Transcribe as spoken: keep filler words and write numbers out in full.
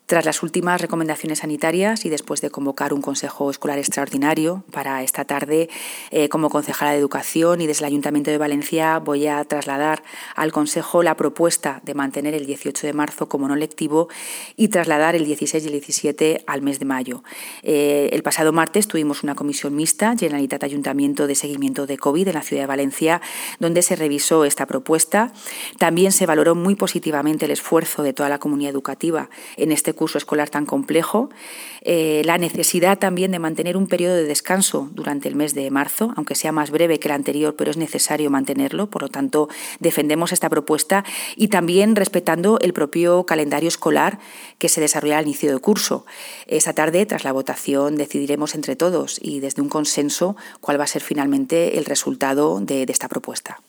Tras las últimas recomendaciones sanitarias y después de convocar un Consejo Escolar Extraordinario para esta tarde, eh, como concejala de Educación y desde el Ayuntamiento de Valencia voy a trasladar al Consejo la propuesta de mantener el dieciocho de marzo como no lectivo y trasladar el dieciséis y el diecisiete al mes de mayo. Eh, el pasado martes tuvimos una comisión mixta, Generalitat Ayuntamiento, de seguimiento de COVID en la ciudad de Valencia, donde se revisó esta propuesta. También se valoró muy positivamente el esfuerzo de toda la comunidad educativa en este curso escolar tan complejo, eh, la necesidad también de mantener un periodo de descanso durante el mes de marzo, aunque sea más breve que el anterior, pero es necesario mantenerlo, por lo tanto defendemos esta propuesta y también respetando el propio calendario escolar que se desarrolla al inicio del curso. Esta tarde, tras la votación, decidiremos entre todos y desde un consenso cuál va a ser finalmente el resultado de, de esta propuesta.